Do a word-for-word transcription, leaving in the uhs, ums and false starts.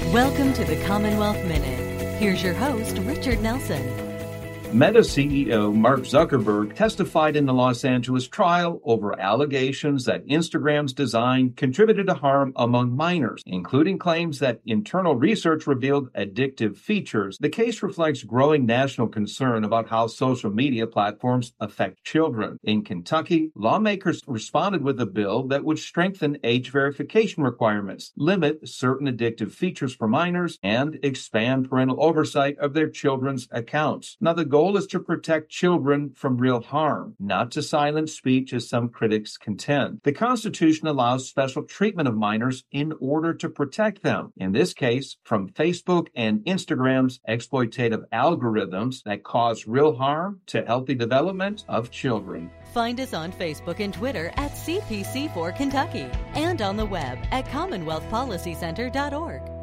Welcome to the Commonwealth Minute. Here's your host, Richard Nelson. Meta C E O Mark Zuckerberg testified in the Los Angeles trial over allegations that Instagram's design contributed to harm among minors, including claims that internal research revealed addictive features. The case reflects growing national concern about how social media platforms affect children. In Kentucky, lawmakers responded with a bill that would strengthen age verification requirements, limit certain addictive features for minors, and expand parental oversight of their children's accounts. Now, the goal goal is to protect children from real harm, not to silence speech as some critics contend. The Constitution allows special treatment of minors in order to protect them, in this case, from Facebook and Instagram's exploitative algorithms that cause real harm to healthy development of children. Find us on Facebook and Twitter at C P C four Kentucky and on the web at commonwealth policy center dot org.